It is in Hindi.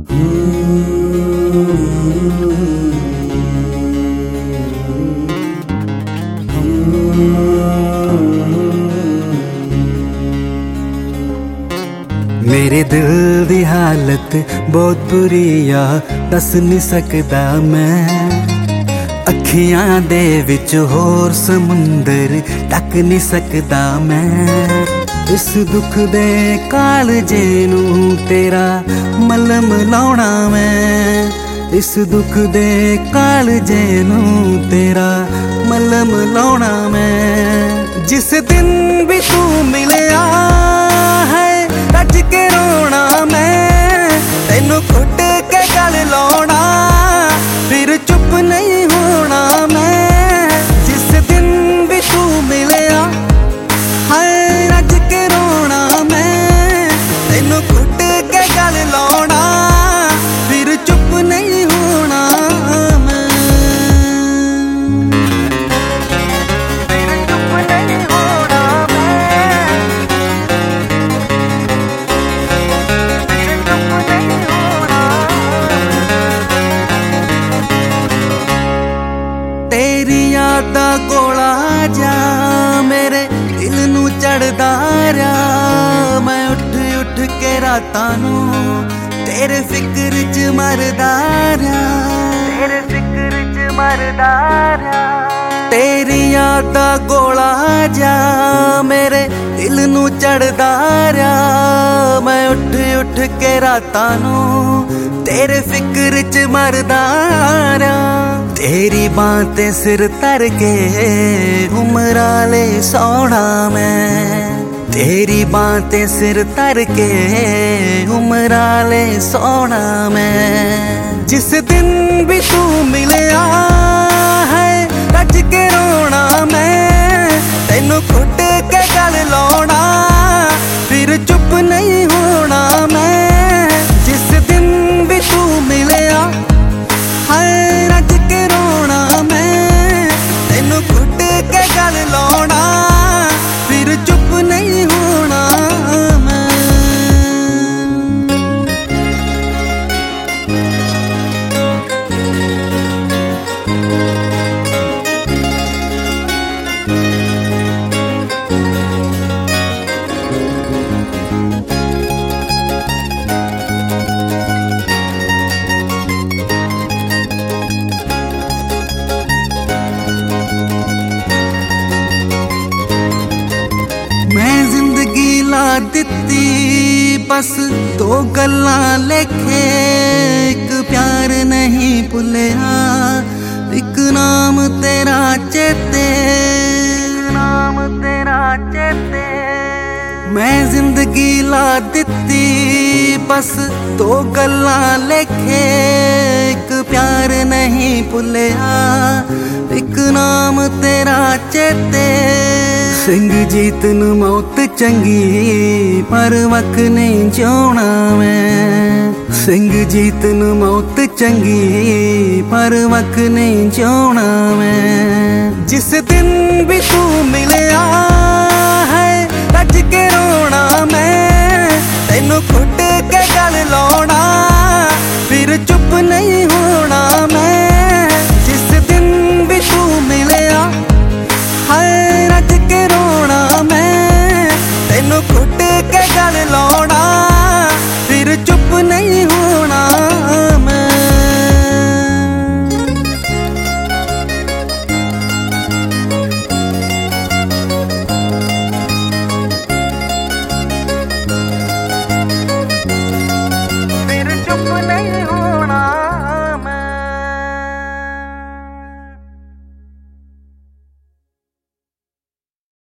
मेरे दिल दी हालत बहुत बुरी आ, दस नहीं सकदा मैं। अखियां दे विच होर समुंदर तक नहीं सकदा मैं। इस दुख दे कालजे नू तेरा मलम लाउणा मैं। इस दुख दे कालजे नू तेरा मलम लाउणा मैं। जिस दिन भी तू मिलिया है रज के रोना मैं। तेनू घुट के गल लाउणा फिर चुप नहीं होना मैं। जिस दिन भी तू मिलिया है रज के रोना मैं। तेनू घुट के गल लाउणा फिर चुप नहीं होना मैं। फिर चुप नहीं होना मैं। फिर चुप नहीं होना। तेरी याद दा गोला जा मेरे दिल नू चढ़दा रहा। मैं उठ उठ के रातां नू तेरे फिक्र च मरदा रहा। तेरे फिक्र च मरदा रहा। तेरी याद दा गोला जा मेरे दिल नू चढ़दा रहा। मैं उठ उठ के रातां नू तेरे फिक्र च मरदा रहा। तेरी बां ते सिर तर के उमरा ले सोना मैं। तेरी बां ते सिर तर के उमरा ले सोना मैं। जिस दिन भी तू मिलिया है रज के रोना मैं। तेनू घुट के गल लाउणा फिर चुप नहीं होना मैं। जिस दिन भी तू मिलिया है रज के रोना मैं। तेनू घुट के गल लाउणा फिर चुप नहीं होना मैं। मैं जिंदगी ला दिती बस दो गल्लां लेखे। एक प्यार नहीं भुलिया एक नाम तेरा चेते। नाम तेरा चेते। मैं जिंदगी ला दिती बस दो गल्लां लेखे। एक प्यार नहीं भुलिया एक नाम तेरा चेते। सिंह जीत नू मौत चंगी पर वक नहीं जिउणा मैं। सिंह जीत नू मौत चंगी पर वक नहीं जिउणा मैं। जिस दिन भी तू मिलिया है रज के रोना मैं। तेनू घुट के गल लाउणा